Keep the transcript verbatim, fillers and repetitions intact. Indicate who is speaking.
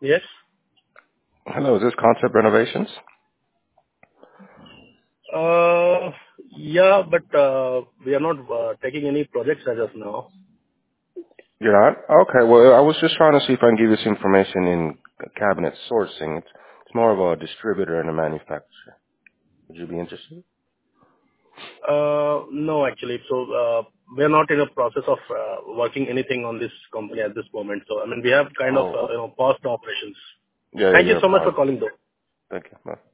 Speaker 1: Yes.
Speaker 2: Hello, is this Concept Renovations?
Speaker 1: Uh, Yeah, but uh we are not uh taking any projects as of now.
Speaker 2: You're not? Okay, well, I was just trying to see if I can give you some information in cabinet sourcing. It's, it's more of a distributor and a manufacturer. Would you be interested?
Speaker 1: Uh No, actually. So, uh we are not in a process of uh working anything on this company at this moment. So, I mean, we have kind of, uh
Speaker 2: Oh,
Speaker 1: you know, paused operations.
Speaker 2: yeah, yeah,
Speaker 1: Thank you
Speaker 2: you're a
Speaker 1: so much
Speaker 2: pause.
Speaker 1: for calling, though.
Speaker 2: Thank you. Bye.